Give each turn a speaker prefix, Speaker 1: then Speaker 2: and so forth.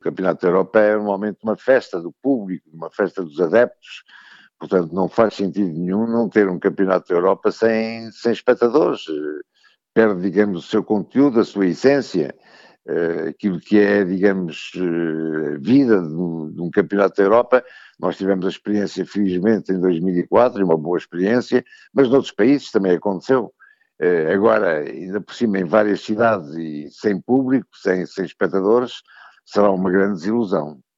Speaker 1: Campeonato da Europa é normalmente uma festa do público, uma festa dos adeptos, portanto não faz sentido nenhum não ter um Campeonato da Europa sem espectadores. Perde, digamos, o seu conteúdo, a sua essência, aquilo que é, digamos, vida de um Campeonato da Europa. Nós tivemos a experiência, felizmente, em 2004, uma boa experiência, mas noutros países também aconteceu. Agora, ainda por cima, em várias cidades e sem público, sem espectadores, será uma grande desilusão.